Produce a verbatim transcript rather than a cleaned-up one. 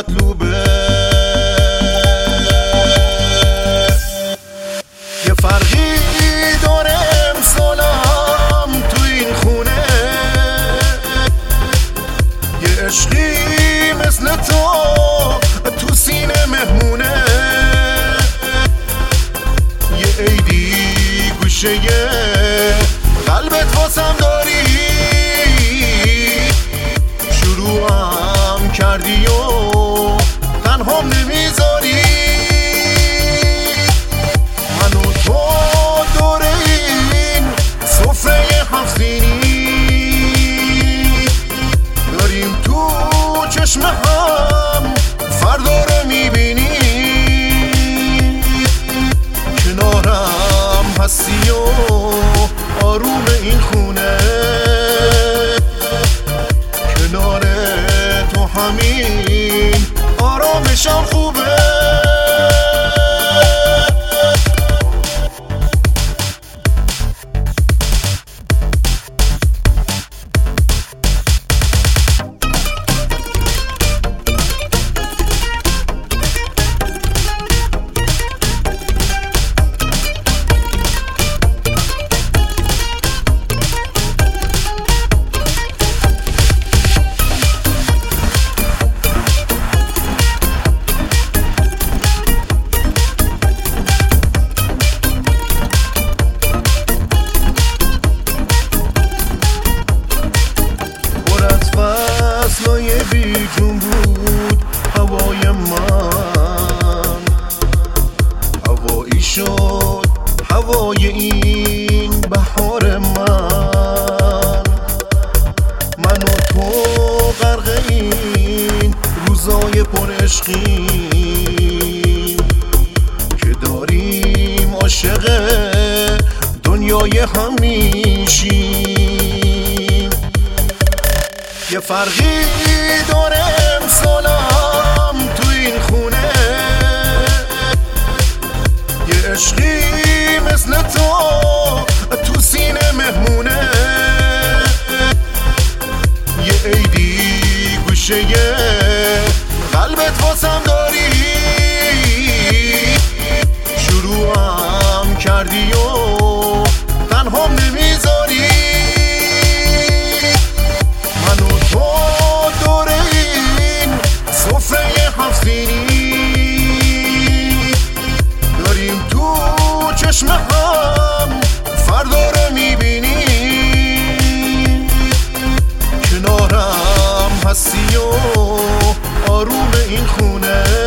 مطلوبه. یه فرقی داره امسالم تو این خونه، یه عشقی مثل تو تو سینه مهمونه. یه عیدی گوشه قلبت واسم داری، شروعم کردی و تنهام نمیذاری. من و تو دوره این سفره هفتینی داریم تو چشم هم فردا رو میبینی. کنارم هستی و آروم این خونه، کنار تو همین آرامشم خوبه. فصلای بیجون بود هوای من، هوایی شد هوای این بهار من. من و تو غرق این روزای پر عشقی که داریم عاشق دنیای همیشیم. یه فرقی داره امسالم تو این خونه، یه عشقی مثل تو تو سینه مهمونه. یه عیدی گوشه قلبت واسم داری، شروعم کردی و تنهام نمیذاری. داریم تو چشم هم فردا رو میبینی، کنارم هستی و آروم این خونه.